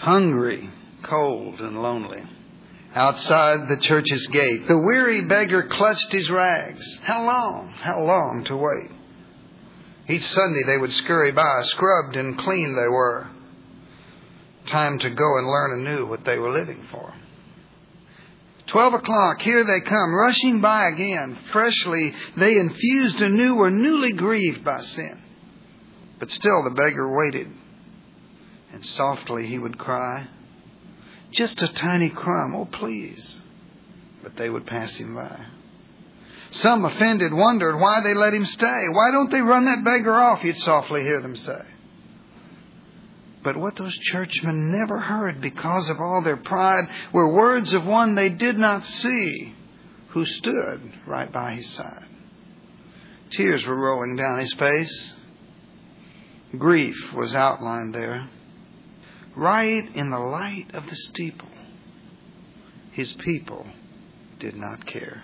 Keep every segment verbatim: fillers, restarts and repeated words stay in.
hungry, cold, and lonely. Outside the church's gate, the weary beggar clutched his rags. How long, how long to wait? Each Sunday they would scurry by, scrubbed and clean they were. Time to go and learn anew what they were living for. Twelve o'clock, here they come, rushing by again. Freshly they infused anew, were newly grieved by sin. But still the beggar waited, and softly he would cry, just a tiny crumb, oh please. But they would pass him by. Some offended wondered why they let him stay. Why don't they run that beggar off, you'd softly hear them say. But what those churchmen never heard, because of all their pride, were words of one they did not see, who stood right by his side. Tears were rolling down his face. Grief was outlined there. Right in the light of the steeple, his people did not care.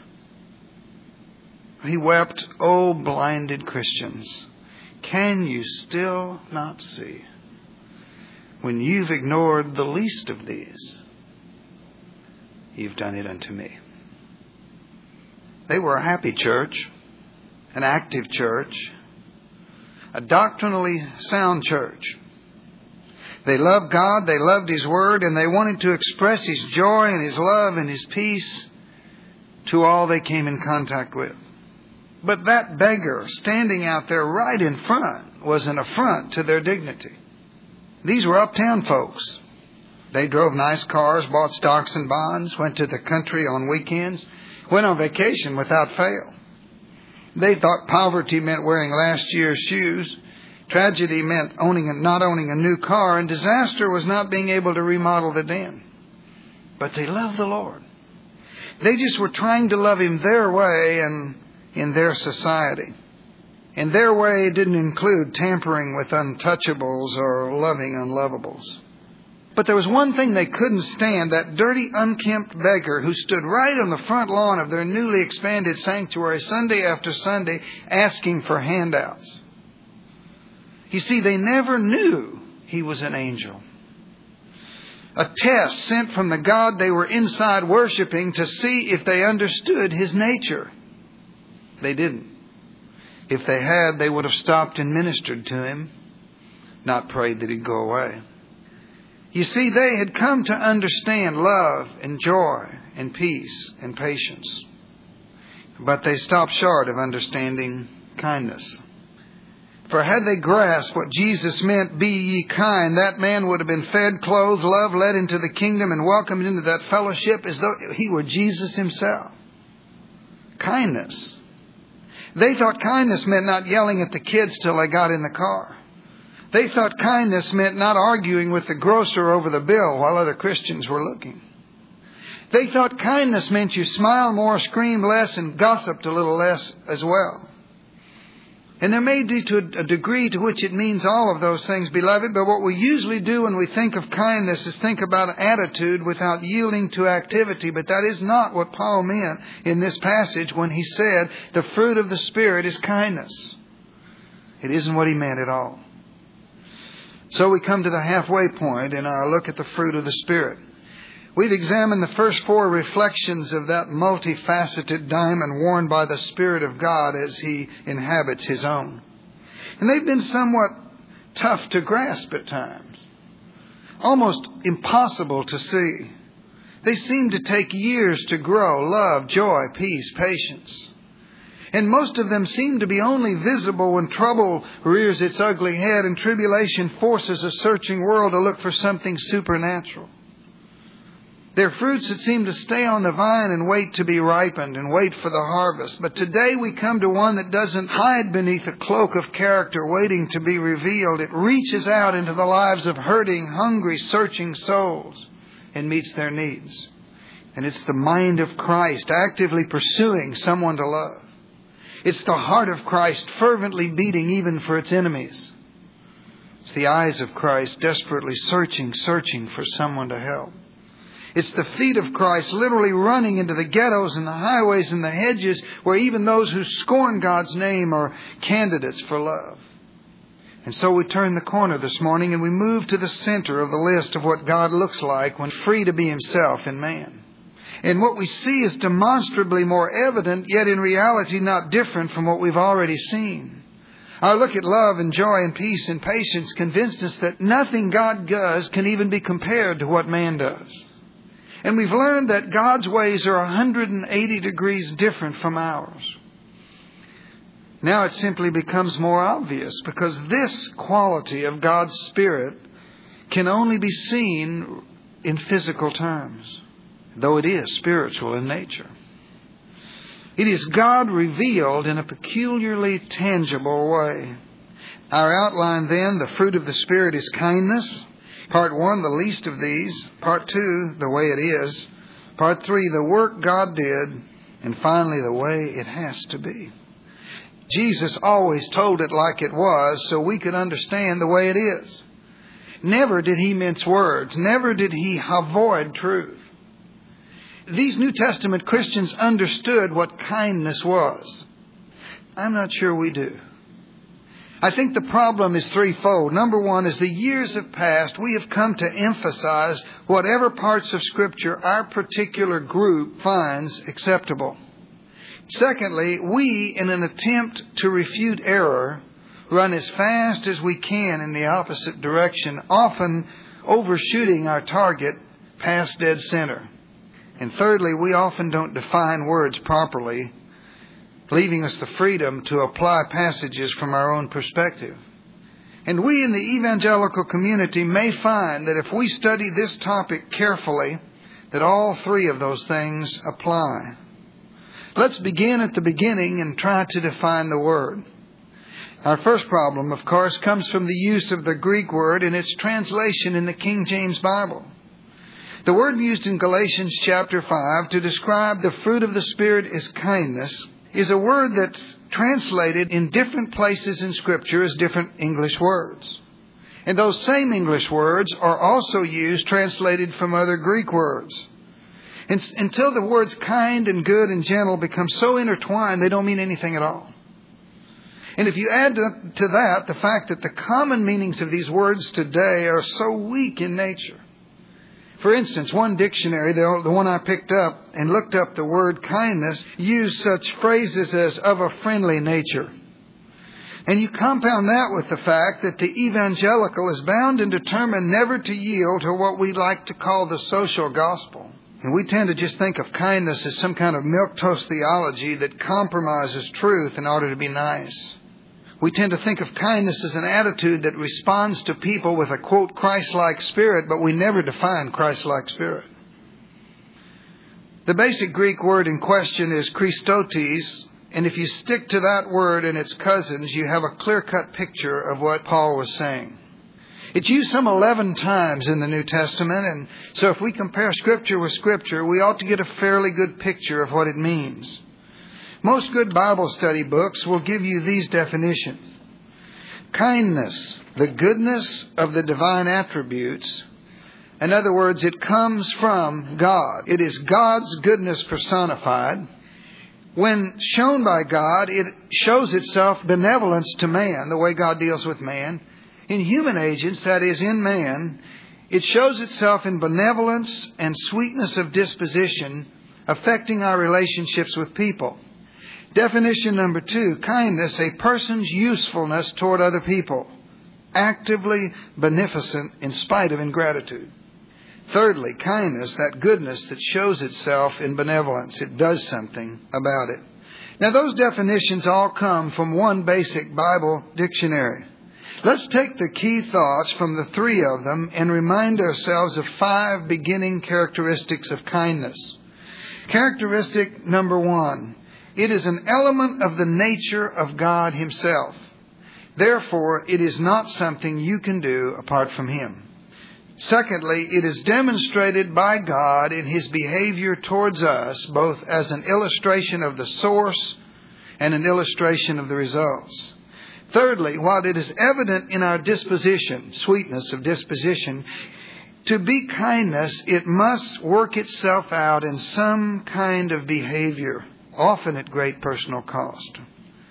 He wept, "Oh, blinded Christians, can you still not see? When you've ignored the least of these, you've done it unto me." They were a happy church, an active church, a doctrinally sound church. They loved God, they loved His Word, and they wanted to express His joy and His love and His peace to all they came in contact with. But that beggar standing out there right in front was an affront to their dignity. These were uptown folks. They drove nice cars, bought stocks and bonds, went to the country on weekends, went on vacation without fail. They thought poverty meant wearing last year's shoes. Tragedy meant owning a, not owning a new car, and disaster was not being able to remodel the den. But they loved the Lord. They just were trying to love Him their way and in their society. And their way didn't include tampering with untouchables or loving unlovables. But there was one thing they couldn't stand, that dirty, unkempt beggar who stood right on the front lawn of their newly expanded sanctuary Sunday after Sunday asking for handouts. You see, they never knew he was an angel. A test sent from the God they were inside worshiping to see if they understood His nature. They didn't. If they had, they would have stopped and ministered to him, not prayed that he'd go away. You see, they had come to understand love and joy and peace and patience. But they stopped short of understanding kindness. For had they grasped what Jesus meant, "Be ye kind," that man would have been fed, clothed, loved, led into the kingdom, and welcomed into that fellowship as though he were Jesus Himself. Kindness. They thought kindness meant not yelling at the kids till they got in the car. They thought kindness meant not arguing with the grocer over the bill while other Christians were looking. They thought kindness meant you smile more, scream less, and gossiped a little less as well. And there may be to a degree to which it means all of those things, beloved, but what we usually do when we think of kindness is think about an attitude without yielding to activity. But that is not what Paul meant in this passage when he said the fruit of the Spirit is kindness. It isn't what he meant at all. So we come to the halfway point in our look at the fruit of the Spirit. We've examined the first four reflections of that multifaceted diamond worn by the Spirit of God as He inhabits His own. And they've been somewhat tough to grasp at times. Almost impossible to see. They seem to take years to grow: love, joy, peace, patience. And most of them seem to be only visible when trouble rears its ugly head and tribulation forces a searching world to look for something supernatural. They're fruits that seem to stay on the vine and wait to be ripened and wait for the harvest. But today we come to one that doesn't hide beneath a cloak of character waiting to be revealed. It reaches out into the lives of hurting, hungry, searching souls and meets their needs. And it's the mind of Christ actively pursuing someone to love. It's the heart of Christ fervently beating even for its enemies. It's the eyes of Christ desperately searching, searching for someone to help. It's the feet of Christ literally running into the ghettos and the highways and the hedges where even those who scorn God's name are candidates for love. And so we turn the corner this morning and we move to the center of the list of what God looks like when free to be Himself in man. And what we see is demonstrably more evident, yet in reality not different from what we've already seen. Our look at love and joy and peace and patience convinced us that nothing God does can even be compared to what man does. And we've learned that God's ways are one hundred eighty degrees different from ours. Now it simply becomes more obvious because this quality of God's Spirit can only be seen in physical terms, though it is spiritual in nature. It is God revealed in a peculiarly tangible way. Our outline then, the fruit of the Spirit is kindness. Part one, the least of these. Part two, the way it is. Part three, the work God did. And finally, the way it has to be. Jesus always told it like it was so we could understand the way it is. Never did He mince words. Never did He avoid truth. These New Testament Christians understood what kindness was. I'm not sure we do. I think the problem is threefold. Number one, as the years have passed, we have come to emphasize whatever parts of Scripture our particular group finds acceptable. Secondly, we, in an attempt to refute error, run as fast as we can in the opposite direction, often overshooting our target past dead center. And thirdly, we often don't define words properly, leaving us the freedom to apply passages from our own perspective. And we in the evangelical community may find that if we study this topic carefully, that all three of those things apply. Let's begin at the beginning and try to define the word. Our first problem, of course, comes from the use of the Greek word and its translation in the King James Bible. The word used in Galatians chapter five to describe the fruit of the Spirit as kindness is a word that's translated in different places in Scripture as different English words. And those same English words are also used translated from other Greek words. And until the words kind and good and gentle become so intertwined, they don't mean anything at all. And if you add to that the fact that the common meanings of these words today are so weak in nature. For instance, one dictionary, the, the one I picked up and looked up the word kindness, used such phrases as of a friendly nature. And you compound that with the fact that the evangelical is bound and determined never to yield to what we like to call the social gospel. And we tend to just think of kindness as some kind of milquetoast theology that compromises truth in order to be nice. We tend to think of kindness as an attitude that responds to people with a, quote, Christ-like spirit, but we never define Christ-like spirit. The basic Greek word in question is Christotes, and if you stick to that word and its cousins, you have a clear-cut picture of what Paul was saying. It's used some eleven times in the New Testament, and so if we compare Scripture with Scripture, we ought to get a fairly good picture of what it means. Most good Bible study books will give you these definitions. Kindness, the goodness of the divine attributes. In other words, it comes from God. It is God's goodness personified. When shown by God, it shows itself benevolence to man, the way God deals with man. In human agents, that is, in man, it shows itself in benevolence and sweetness of disposition, affecting our relationships with people. Definition number two, kindness, a person's usefulness toward other people, actively beneficent in spite of ingratitude. Thirdly, kindness, that goodness that shows itself in benevolence. It does something about it. Now, those definitions all come from one basic Bible dictionary. Let's take the key thoughts from the three of them and remind ourselves of five beginning characteristics of kindness. Characteristic number one. It is an element of the nature of God Himself. Therefore, it is not something you can do apart from Him. Secondly, it is demonstrated by God in His behavior towards us, both as an illustration of the source and an illustration of the results. Thirdly, while it is evident in our disposition, sweetness of disposition, to be kindness, it must work itself out in some kind of behavior, often at great personal cost.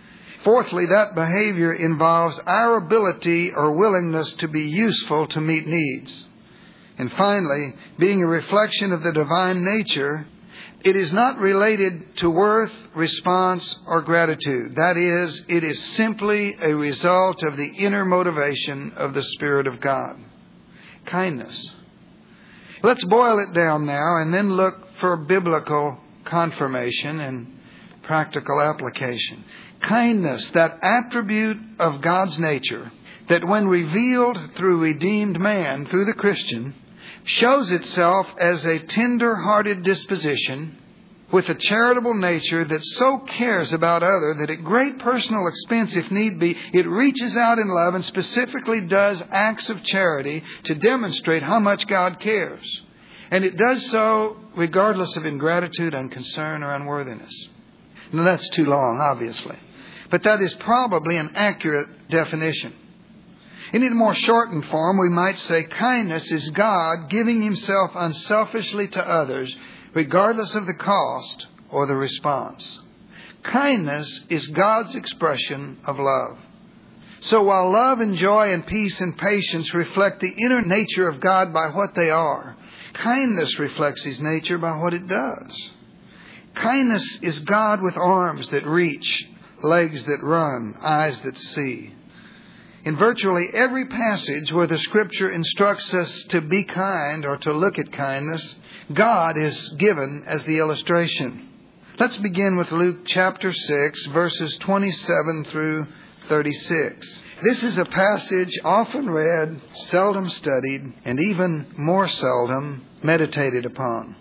Fourthly, that behavior involves our ability or willingness to be useful to meet needs. And finally, being a reflection of the divine nature, it is not related to worth, response, or gratitude. That is, it is simply a result of the inner motivation of the Spirit of God. Kindness. Let's boil it down now and then look for biblical confirmation and practical application. Kindness, that attribute of God's nature that when revealed through redeemed man, through the Christian, shows itself as a tender-hearted disposition with a charitable nature that so cares about others that at great personal expense, if need be, it reaches out in love and specifically does acts of charity to demonstrate how much God cares. And it does so regardless of ingratitude, unconcern, or unworthiness. Now, that's too long, obviously. But that is probably an accurate definition. In a more shortened form, we might say kindness is God giving Himself unselfishly to others, regardless of the cost or the response. Kindness is God's expression of love. So while love and joy and peace and patience reflect the inner nature of God by what they are, kindness reflects His nature by what it does. Kindness is God with arms that reach, legs that run, eyes that see. In virtually every passage where the Scripture instructs us to be kind or to look at kindness, God is given as the illustration. Let's begin with Luke chapter six, verses twenty-seven through thirty-six. This is a passage often read, seldom studied, and even more seldom meditated upon.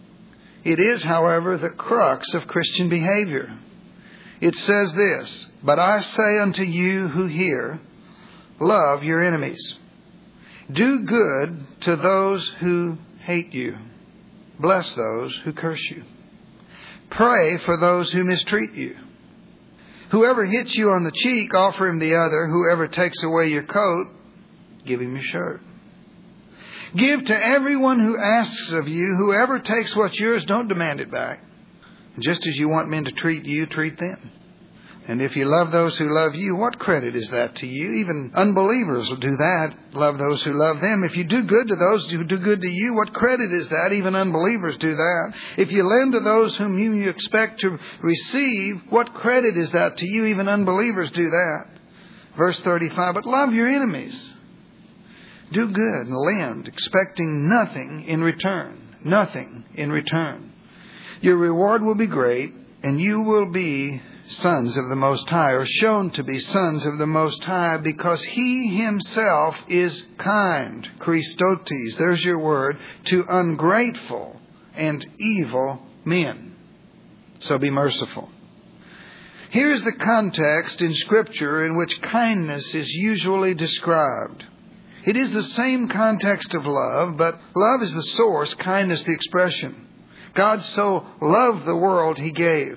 It is, however, the crux of Christian behavior. It says this, "But I say unto you who hear, love your enemies. Do good to those who hate you. Bless those who curse you. Pray for those who mistreat you. Whoever hits you on the cheek, offer him the other. Whoever takes away your coat, give him your shirt. Give to everyone who asks of you. Whoever takes what's yours, don't demand it back. Just as you want men to treat you, treat them. And if you love those who love you, what credit is that to you? Even unbelievers will do that. Love those who love them. If you do good to those who do good to you, what credit is that? Even unbelievers do that. If you lend to those whom you expect to receive, what credit is that to you? Even unbelievers do that. Verse thirty-five, but love your enemies. Do good and lend, expecting nothing in return. Nothing in return. Your reward will be great, and you will be sons of the Most High, or shown to be sons of the Most High, because He Himself is kind, Christotes, there's your word, to ungrateful and evil men. So be merciful. Here's the context in Scripture in which kindness is usually described. It is the same context of love, but love is the source, kindness the expression. God so loved the world He gave.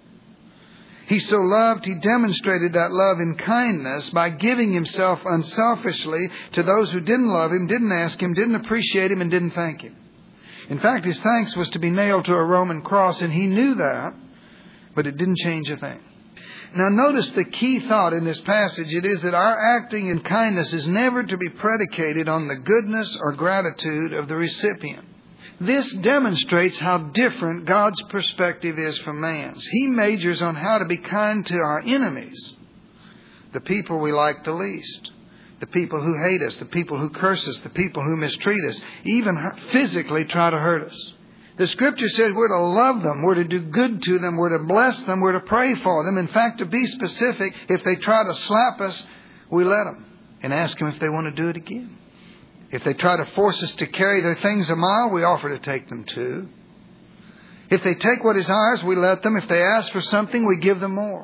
He so loved, He demonstrated that love in kindness by giving Himself unselfishly to those who didn't love Him, didn't ask Him, didn't appreciate Him, and didn't thank Him. In fact, His thanks was to be nailed to a Roman cross, and He knew that, but it didn't change a thing. Now notice the key thought in this passage. It is that our acting in kindness is never to be predicated on the goodness or gratitude of the recipient. This demonstrates how different God's perspective is from man's. He majors on how to be kind to our enemies, the people we like the least, the people who hate us, the people who curse us, the people who mistreat us, even physically try to hurt us. The Scripture says we're to love them, we're to do good to them, we're to bless them, we're to pray for them. In fact, to be specific, if they try to slap us, we let them and ask them if they want to do it again. If they try to force us to carry their things a mile, we offer to take them two. If they take what is ours, we let them. If they ask for something, we give them more.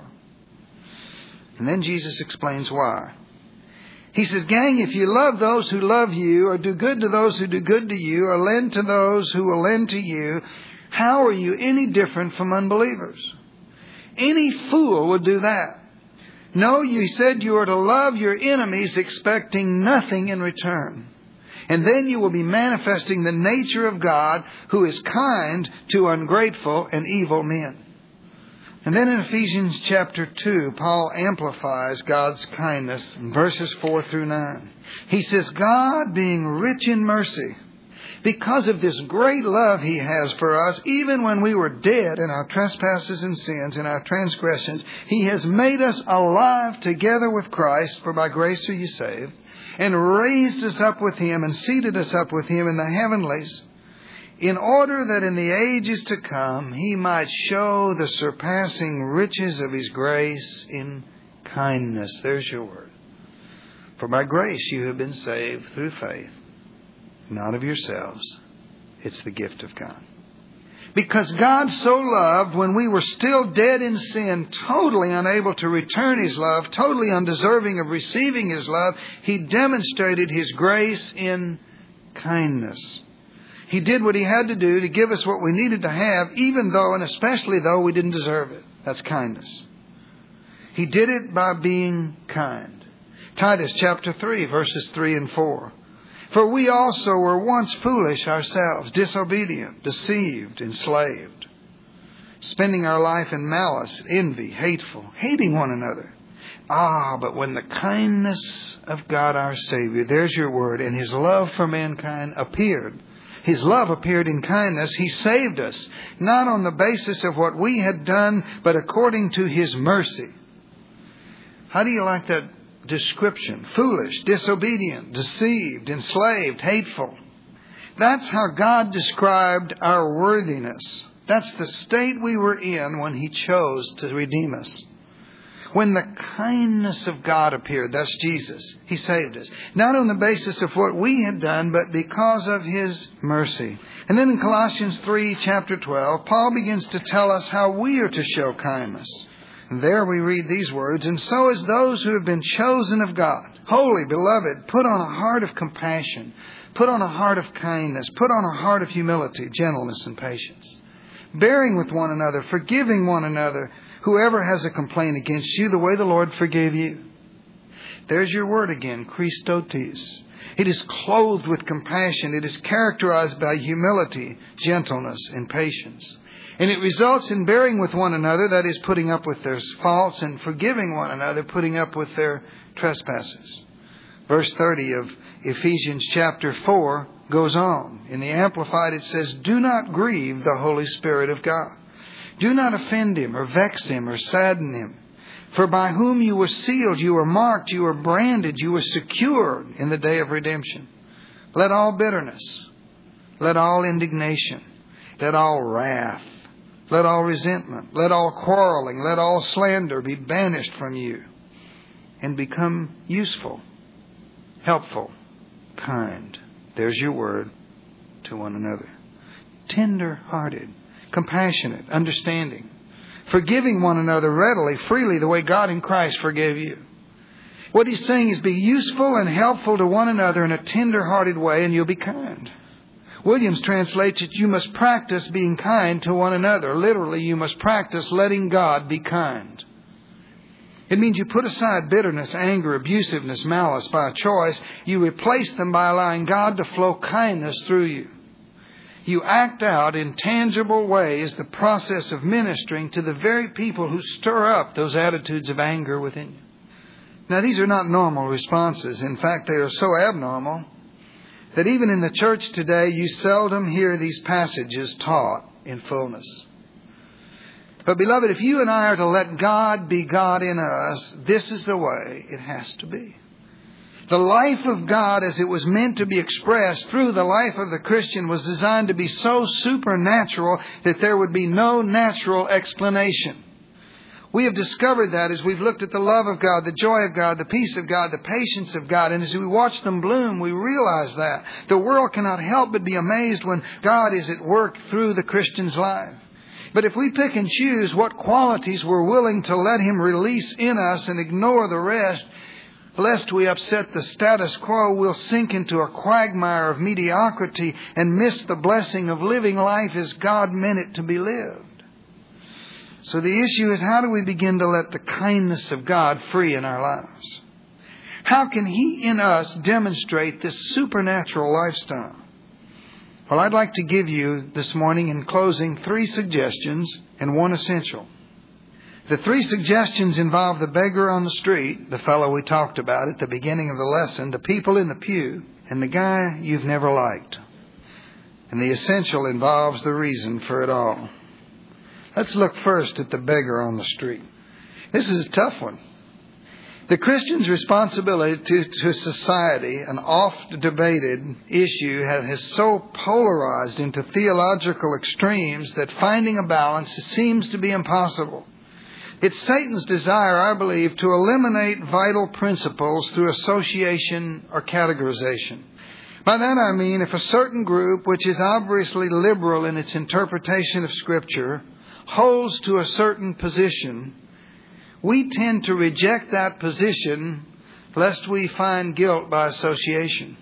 And then Jesus explains why. He says, gang, if you love those who love you, or do good to those who do good to you, or lend to those who will lend to you, how are you any different from unbelievers? Any fool would do that. No, you said you are to love your enemies, expecting nothing in return. And then you will be manifesting the nature of God, who is kind to ungrateful and evil men. And then in Ephesians chapter two, Paul amplifies God's kindness in verses four through nine. He says, God being rich in mercy, because of this great love He has for us, even when we were dead in our trespasses and sins and our transgressions, He has made us alive together with Christ, for by grace are you saved, and raised us up with Him and seated us up with Him in the heavenlies, in order that in the ages to come He might show the surpassing riches of His grace in kindness. There's your word. For by grace you have been saved through faith, not of yourselves. It's the gift of God. Because God so loved when we were still dead in sin, totally unable to return His love, totally undeserving of receiving His love, He demonstrated His grace in kindness. He did what He had to do to give us what we needed to have, even though and especially though we didn't deserve it. That's kindness. He did it by being kind. Titus chapter three, verses three and four. For we also were once foolish ourselves, disobedient, deceived, enslaved, spending our life in malice, envy, hateful, hating one another. Ah, but when the kindness of God our Savior, there's your word, and His love for mankind appeared. His love appeared in kindness. He saved us, not on the basis of what we had done, but according to His mercy. How do you like that description? Foolish, disobedient, deceived, enslaved, hateful. That's how God described our worthiness. That's the state we were in when He chose to redeem us. When the kindness of God appeared, that's Jesus, He saved us. Not on the basis of what we had done, but because of His mercy. And then in Colossians three, chapter twelve, Paul begins to tell us how we are to show kindness. And there we read these words, and so as those who have been chosen of God, holy, beloved, put on a heart of compassion, put on a heart of kindness, put on a heart of humility, gentleness, and patience, bearing with one another, forgiving one another, whoever has a complaint against you, the way the Lord forgave you. There's your word again, Christotes. It is clothed with compassion. It is characterized by humility, gentleness, and patience. And it results in bearing with one another, that is, putting up with their faults, and forgiving one another, putting up with their trespasses. Verse thirty of Ephesians chapter four goes on. In the Amplified it says, do not grieve the Holy Spirit of God. Do not offend Him or vex Him or sadden Him. For by whom you were sealed, you were marked, you were branded, you were secured in the day of redemption. Let all bitterness, let all indignation, let all wrath, let all resentment, let all quarreling, let all slander be banished from you, and become useful, helpful, kind. There's your word, to one another. Tender-hearted, compassionate, understanding, forgiving one another readily, freely, the way God in Christ forgave you. What he's saying is be useful and helpful to one another in a tender-hearted way, and you'll be kind. Williams translates it, you must practice being kind to one another. Literally, you must practice letting God be kind. It means you put aside bitterness, anger, abusiveness, malice by choice. You replace them by allowing God to flow kindness through you. You act out in tangible ways the process of ministering to the very people who stir up those attitudes of anger within you. Now, these are not normal responses. In fact, they are so abnormal that even in the church today, you seldom hear these passages taught in fullness. But beloved, if you and I are to let God be God in us, this is the way it has to be. The life of God as it was meant to be expressed through the life of the Christian was designed to be so supernatural that there would be no natural explanation. We have discovered that as we've looked at the love of God, the joy of God, the peace of God, the patience of God. And as we watch them bloom, we realize that. The world cannot help but be amazed when God is at work through the Christian's life. But if we pick and choose what qualities we're willing to let Him release in us and ignore the rest, lest we upset the status quo, we'll sink into a quagmire of mediocrity and miss the blessing of living life as God meant it to be lived. So the issue is, how do we begin to let the kindness of God free in our lives? How can He in us demonstrate this supernatural lifestyle? Well, I'd like to give you this morning in closing three suggestions and one essential. The three suggestions involve the beggar on the street, the fellow we talked about at the beginning of the lesson, the people in the pew, and the guy you've never liked. And the essential involves the reason for it all. Let's look first at the beggar on the street. This is a tough one. The Christian's responsibility to, to society, an oft-debated issue, has so polarized into theological extremes that finding a balance seems to be impossible. It's Satan's desire, I believe, to eliminate vital principles through association or categorization. By that I mean, if a certain group, which is obviously liberal in its interpretation of Scripture, holds to a certain position, we tend to reject that position lest we find guilt by association.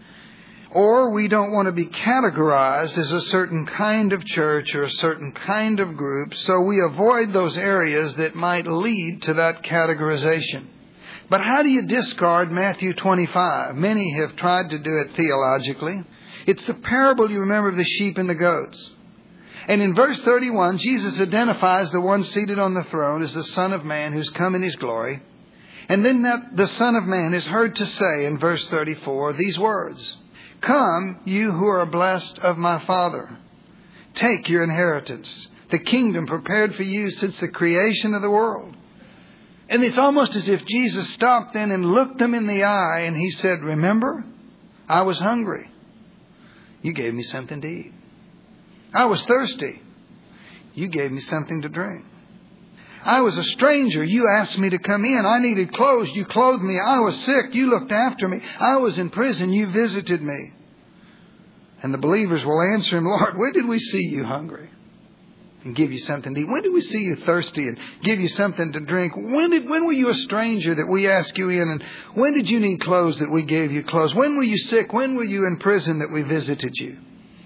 Or we don't want to be categorized as a certain kind of church or a certain kind of group, so we avoid those areas that might lead to that categorization. But how do you discard Matthew twenty-five? Many have tried to do it theologically. It's the parable, you remember, of the sheep and the goats. And in verse thirty-one, Jesus identifies the one seated on the throne as the Son of Man who's come in His glory. And then that the Son of Man is heard to say in verse thirty-four these words, "Come, you who are blessed of my Father. Take your inheritance, the kingdom prepared for you since the creation of the world." And it's almost as if Jesus stopped then and looked them in the eye and He said, "Remember, I was hungry. You gave me something to eat. I was thirsty. You gave me something to drink. I was a stranger. You asked me to come in. I needed clothes. You clothed me. I was sick. You looked after me. I was in prison. You visited me." And the believers will answer Him, "Lord, when did we see you hungry and give you something to eat? When did we see you thirsty and give you something to drink? When did when were you a stranger that we asked you in? And when did you need clothes that we gave you clothes? When were you sick? When were you in prison that we visited you?"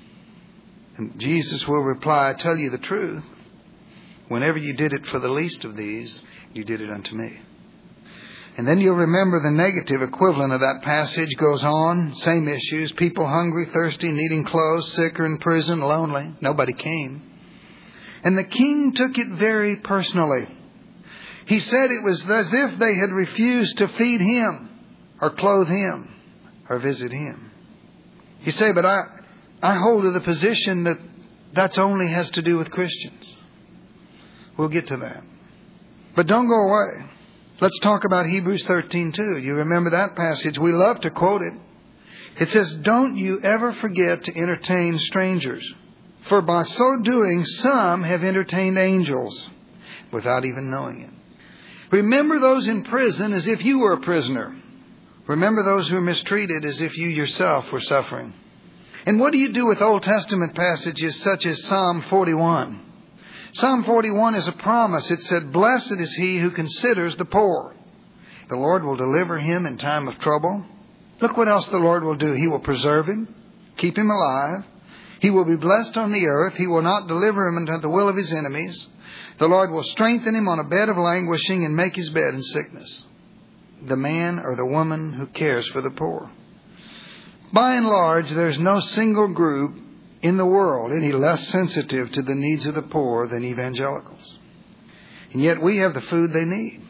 And Jesus will reply, "I tell you the truth. Whenever you did it for the least of these, you did it unto me." And then you'll remember the negative equivalent of that passage goes on. Same issues. People hungry, thirsty, needing clothes, sick or in prison, lonely. Nobody came. And the king took it very personally. He said it was as if they had refused to feed Him or clothe Him or visit Him. You say, "But I, I hold to the position that that's only has to do with Christians." We'll get to that. But don't go away. Let's talk about Hebrews thirteen too. You remember that passage. We love to quote it. It says, "Don't you ever forget to entertain strangers. For by so doing, some have entertained angels without even knowing it." Remember those in prison as if you were a prisoner. Remember those who are mistreated as if you yourself were suffering. And what do you do with Old Testament passages such as Psalm forty-one? Psalm forty-one is a promise. It said, "Blessed is he who considers the poor. The Lord will deliver him in time of trouble." Look what else the Lord will do. He will preserve him, keep him alive. He will be blessed on the earth. He will not deliver him into the will of his enemies. The Lord will strengthen him on a bed of languishing and make his bed in sickness. The man or the woman who cares for the poor. By and large, there's no single group in the world any less sensitive to the needs of the poor than evangelicals. And yet we have the food they need.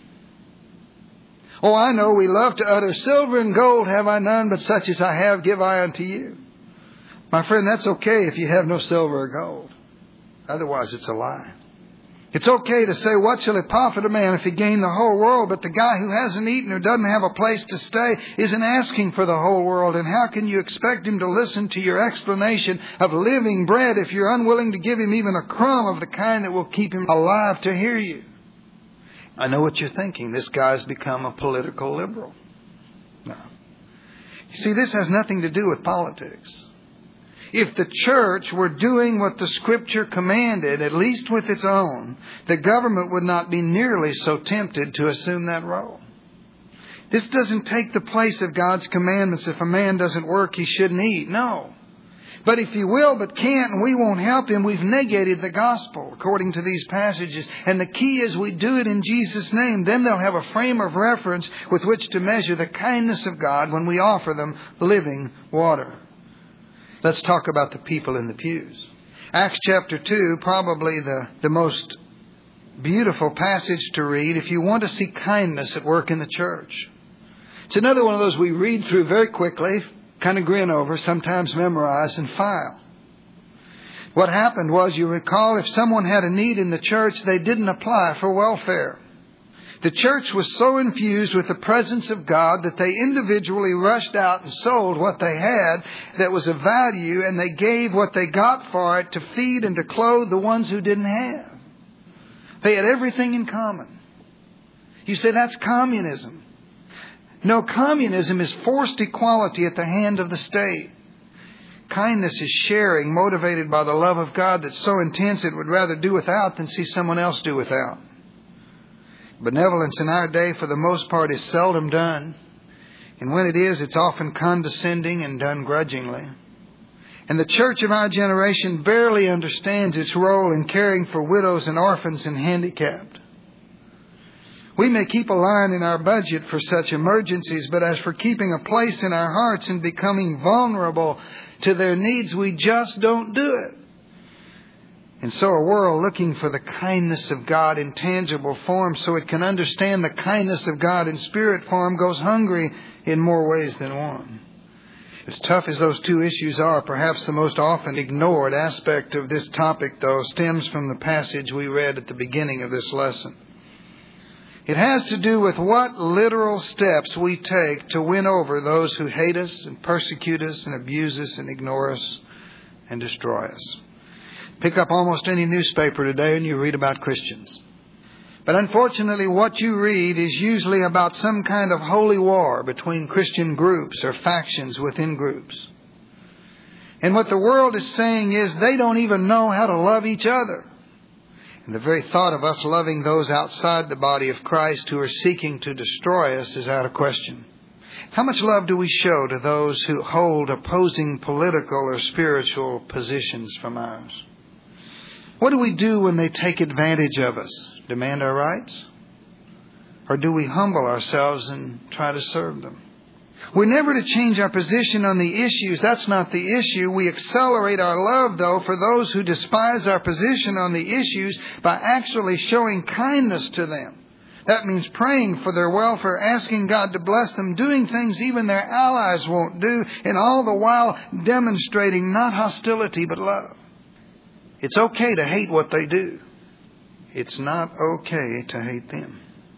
Oh, I know we love to utter, "Silver and gold have I none, but such as I have give I unto you." My friend, that's okay if you have no silver or gold. Otherwise, it's a lie. It's okay to say, "What shall it profit a man if he gain the whole world?" But the guy who hasn't eaten or doesn't have a place to stay isn't asking for the whole world. And how can you expect him to listen to your explanation of living bread if you're unwilling to give him even a crumb of the kind that will keep him alive to hear you? I know what you're thinking. This guy's become a political liberal. No. You see, this has nothing to do with politics. If the church were doing what the Scripture commanded, at least with its own, the government would not be nearly so tempted to assume that role. This doesn't take the place of God's commandments. If a man doesn't work, he shouldn't eat. No. But if he will but can't and we won't help him, we've negated the gospel according to these passages. And the key is we do it in Jesus' name. Then they'll have a frame of reference with which to measure the kindness of God when we offer them living water. Let's talk about the people in the pews. Acts chapter two, probably the, the most beautiful passage to read if you want to see kindness at work in the church. It's another one of those we read through very quickly, kind of grin over, sometimes memorize and file. What happened was, you recall, if someone had a need in the church, they didn't apply for welfare. The church was so infused with the presence of God that they individually rushed out and sold what they had that was of value, and they gave what they got for it to feed and to clothe the ones who didn't have. They had everything in common. You say that's communism. No, communism is forced equality at the hand of the state. Kindness is sharing, motivated by the love of God that's so intense it would rather do without than see someone else do without. Benevolence in our day, for the most part, is seldom done. And when it is, it's often condescending and done grudgingly. And the church of our generation barely understands its role in caring for widows and orphans and handicapped. We may keep a line in our budget for such emergencies, but as for keeping a place in our hearts and becoming vulnerable to their needs, we just don't do it. And so a world looking for the kindness of God in tangible form so it can understand the kindness of God in spirit form goes hungry in more ways than one. As tough as those two issues are, perhaps the most often ignored aspect of this topic, though, stems from the passage we read at the beginning of this lesson. It has to do with what literal steps we take to win over those who hate us and persecute us and abuse us and ignore us and destroy us. Pick up almost any newspaper today and you read about Christians. But unfortunately, what you read is usually about some kind of holy war between Christian groups or factions within groups. And what the world is saying is they don't even know how to love each other. And the very thought of us loving those outside the body of Christ who are seeking to destroy us is out of question. How much love do we show to those who hold opposing political or spiritual positions from ours? What do we do when they take advantage of us? Demand our rights? Or do we humble ourselves and try to serve them? We're never to change our position on the issues. That's not the issue. We accelerate our love, though, for those who despise our position on the issues by actually showing kindness to them. That means praying for their welfare, asking God to bless them, doing things even their allies won't do, and all the while demonstrating not hostility but love. It's okay to hate what they do. It's not okay to hate them.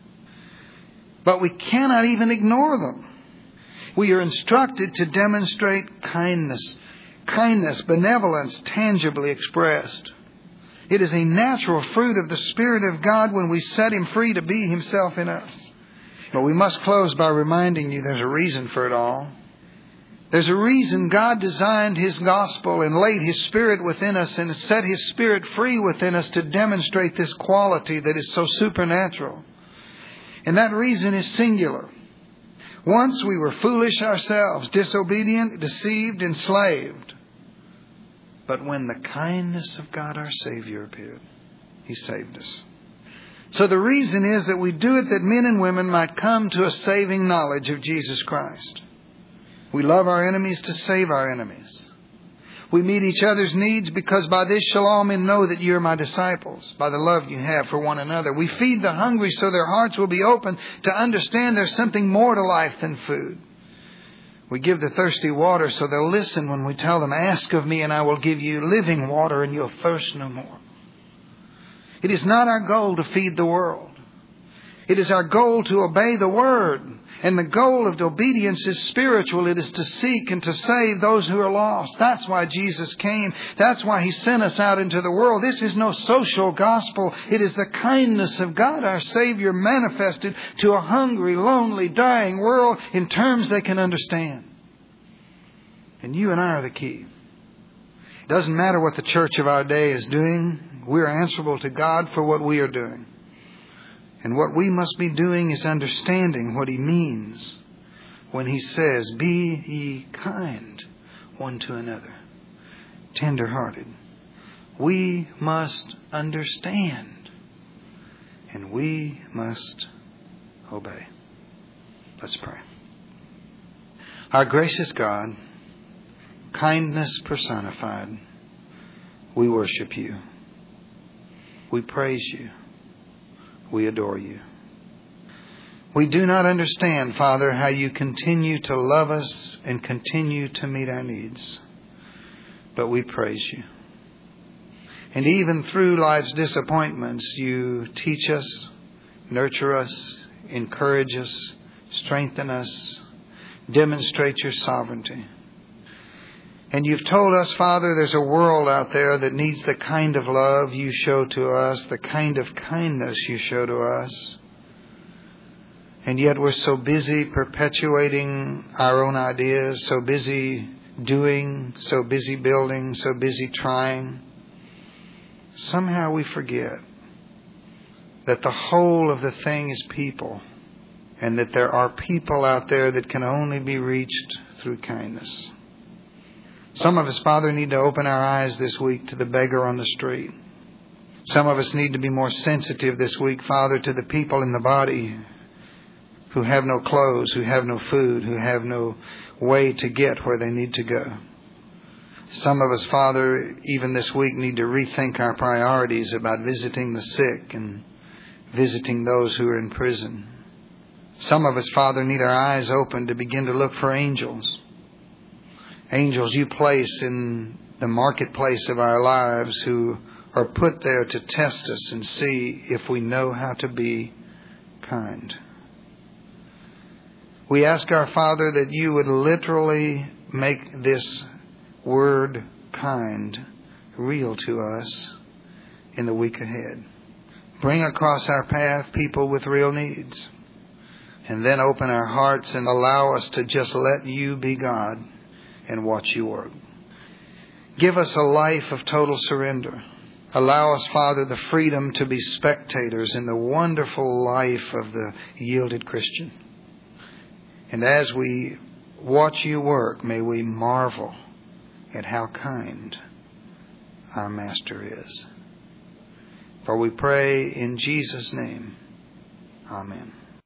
But we cannot even ignore them. We are instructed to demonstrate kindness. Kindness, benevolence, tangibly expressed. It is a natural fruit of the Spirit of God when we set Him free to be Himself in us. But we must close by reminding you there's a reason for it all. There's a reason God designed His gospel and laid His Spirit within us and set His Spirit free within us to demonstrate this quality that is so supernatural. And that reason is singular. Once we were foolish ourselves, disobedient, deceived, enslaved. But when the kindness of God our Savior appeared, He saved us. So the reason is that we do it that men and women might come to a saving knowledge of Jesus Christ. We love our enemies to save our enemies. We meet each other's needs because by this shall all men know that you are my disciples, by the love you have for one another. We feed the hungry so their hearts will be open to understand there's something more to life than food. We give the thirsty water so they'll listen when we tell them, ask of me and I will give you living water and you'll thirst no more. It is not our goal to feed the world. It is our goal to obey the Word. And the goal of obedience is spiritual. It is to seek and to save those who are lost. That's why Jesus came. That's why He sent us out into the world. This is no social gospel. It is the kindness of God, our Savior, manifested to a hungry, lonely, dying world in terms they can understand. And you and I are the key. It doesn't matter what the church of our day is doing. We're answerable to God for what we are doing. And what we must be doing is understanding what He means when He says, be ye kind one to another, tender-hearted. We must understand, and we must obey. Let's pray. Our gracious God, kindness personified, we worship You. We praise You. We adore you. We do not understand, Father, how you continue to love us and continue to meet our needs. But we praise you. And even through life's disappointments, you teach us, nurture us, encourage us, strengthen us, demonstrate your sovereignty. And you've told us, Father, there's a world out there that needs the kind of love you show to us, the kind of kindness you show to us. And yet we're so busy perpetuating our own ideas, so busy doing, so busy building, so busy trying. Somehow we forget that the whole of the thing is people, and that there are people out there that can only be reached through kindness. Some of us, Father, need to open our eyes this week to the beggar on the street. Some of us need to be more sensitive this week, Father, to the people in the body who have no clothes, who have no food, who have no way to get where they need to go. Some of us, Father, even this week need to rethink our priorities about visiting the sick and visiting those who are in prison. Some of us, Father, need our eyes open to begin to look for angels. Angels you place in the marketplace of our lives who are put there to test us and see if we know how to be kind. We ask our Father that you would literally make this word kind real to us in the week ahead. Bring across our path people with real needs. And then open our hearts and allow us to just let you be God and watch you work. Give us a life of total surrender. Allow us, Father, the freedom to be spectators in the wonderful life of the yielded Christian. And as we watch you work, may we marvel at how kind our Master is. For we pray in Jesus' name. Amen.